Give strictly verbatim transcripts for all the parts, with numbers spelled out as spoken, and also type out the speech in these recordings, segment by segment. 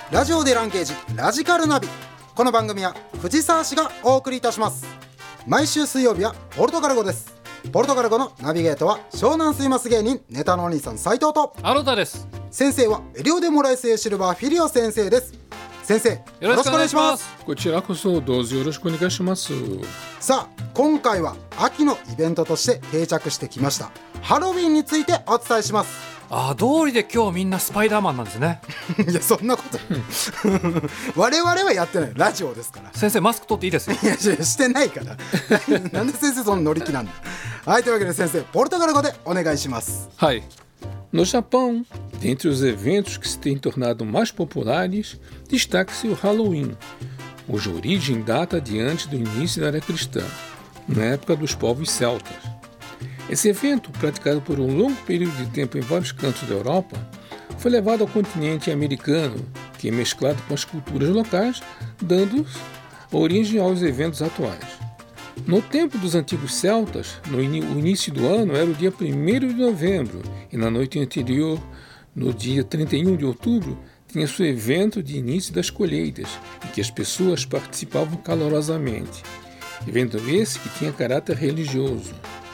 ラジオでランゲージラジカルナビ。この番組は藤沢市がお送りいたします。毎週水曜日はポルトガル語です。ポルトガル語のナビゲートは湘南スイマス芸人ネタのお兄さん斉藤とアロタです。 先生はエリオデモライスエシルバーフィリオ先生です。先生、よろしくお願いします。 こちらこそどうぞよろしくお願いします。 さあ、今回は秋のイベントとして定着してきましたハロウィンについてお伝えします。 ああ、道理で今日みんなスパイダーマンなんですね。 いや、そんなこと我々はやってない、ラジオですから。 先生マスク取っていいですよ。 いや、してないからなんで先生そんな乗り気なんだ。はい、というわけで先生、ポルトガル語でお願いします。 はい。No Japão, dentre os eventos que se têm tornado mais populares, destaca-se o Halloween, cuja origem data diante do início da era cristã, na época dos povos celtas. Esse evento, praticado por um longo período de tempo em vários cantos da Europa, foi levado ao continente americano, que é mesclado com as culturas locais, dando origem aos eventos atuais.No tempo dos antigos celtas, no in- o início do ano era o dia primeiro de novembro e na noite anterior, no dia trinta e um de outubro, tinha-se o evento de início das colheitas, em que as pessoas participavam calorosamente. Evento esse que tinha caráter religioso.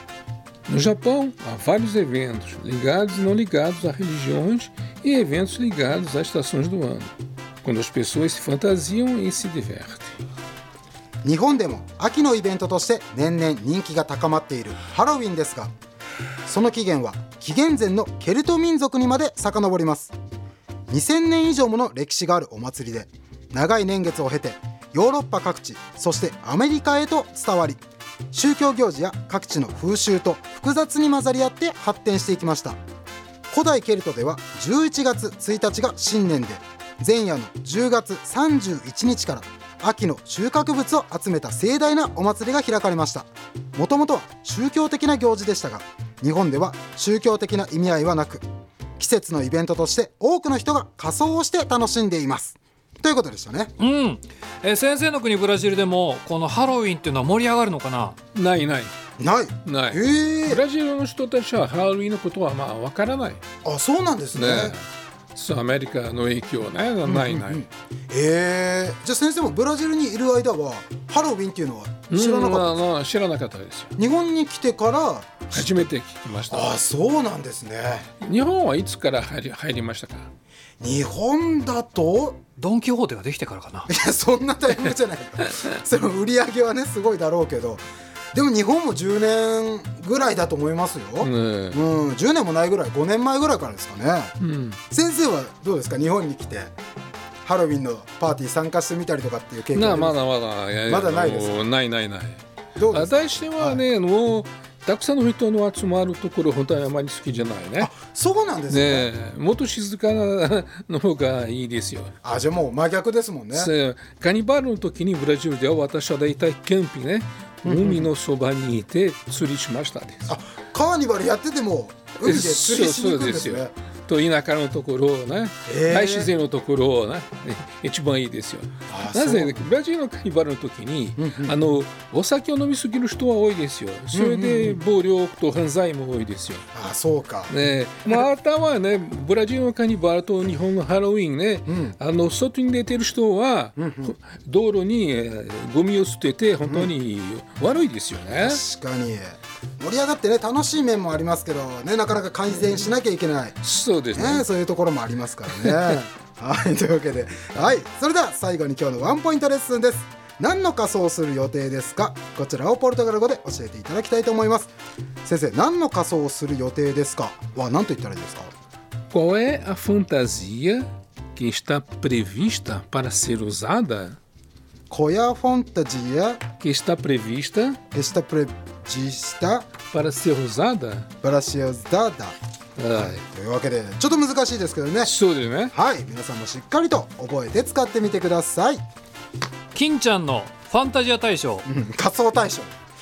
No Japão, há vários eventos, ligados e não ligados a religiões e eventos ligados às estações do ano, quando as pessoas se fantasiam e se divertem. 日本でも秋のイベントとして年々人気が高まっているハロウィンですが、その起源は紀元前のケルト民族にまで遡ります。にせんねん以上もの歴史があるお祭りで、長い年月を経てヨーロッパ各地、そしてアメリカへと伝わり、宗教行事や各地の風習と複雑に混ざり合って発展していきました。古代ケルトではじゅういちがつついたちが新年で、前夜のじゅうがつさんじゅういちにちから秋の収穫物を集めた盛大なお祭りが開かれました。もともとは宗教的な行事でしたが、日本では宗教的な意味合いはなく、季節のイベントとして多くの人が仮装をして楽しんでいますということでしたね。 うん、えー、先生の国ブラジルでもこのハロウィンっていうのは盛り上がるのかな。 ないないないない。 へー、 ブラジルの人たちはハロウィンのことはまあわからない。 あ、そうなんですね。 ね、そう、アメリカの影響ね、ないない、うんうんうん、 えー、じゃあ先生もブラジルにいる間はハロウィンっていうのは知らなかったですか？うん、まあ、 知らなかったですよ。 日本に来てから初めて聞きました。 あ、そうなんですね。 日本はいつから入り、入りましたか？ 日本だとドンキホーテができてからかな。 いや、そんなタイミングじゃないかその売り上げはねすごいだろうけど、でも日本もじゅうねんぐらいだと思いますよ、ね、うん、じゅうねんもないぐらい、ごねんまえぐらいからですかね、うん、先生はどうですか？日本に来てハロウィンのパーティー参加してみたりとかっていう経験は？ まだまだいやいや、 まだないですか？ ないないない。 どうですか？ 私はね、はい、もうたくさんの人の集まるところ本当にあまり好きじゃないね。 あ、そうなんですね。 ね、もっと静かなの方がいいですよ。 あ、じゃあもう真逆ですもんね。 カニバルの時にブラジルでは私は大体キャンピングね、海のそばにいて釣りしましたです。 あ、カーニバルやってても海で釣りしに行くんですね。そうですよ。 と田舎のところをね、大自然のところをね、一番いいですよ。なぜブラジルのカニバルの時に、うんうん、あのお酒を飲みすぎる人は多いですよ。それで暴力と犯罪も多いですよ。 あ、そうか。 ね、またはね、ブラジルのカニバルと日本のハロウィンね、うん、あの外に出てる人は、うんうん、道路に、えー、ゴミを捨てて本当に悪いですよね。 確かに盛り上がってね、楽しい面もありますけどね、なかなか改善しなきゃいけない、 そうです ね, ね、そういうところもありますからねはい、というわけで、はい、それでは最後に今日のワンポイントレッスンです。何の仮装をする予定ですか？こちらをポルトガル語で教えていただきたいと思います。先生、何の仮装をする予定ですかは何と言ったらいいですか？ Qual é a fantasia que está prevista para ser usada? Qual é a fantasia que está prevista está prevista para ser usada? para ser usada、はい、というわけでちょっと難しいですけどね。 そうですね。 はい、皆さんもしっかりと覚えて使ってみてください。 金ちゃんのファンタジア大賞、 うん、仮装大賞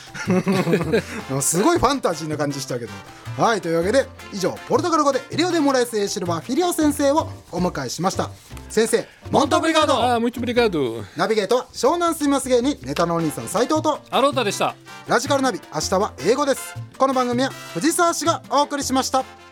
すごいファンタジーな感じしたけど、はい、というわけで以上、ポルトガル語でエリオデモラエスエシルバーフィリオ先生をお迎えしました。先生、モントブリガード。 あ、muito obrigado。 ナビゲートは湘南すみます芸人ネタのお兄さん斉藤とアロータでした。 ラジカルナビ、明日は英語です。この番組は藤沢市がお送りしました。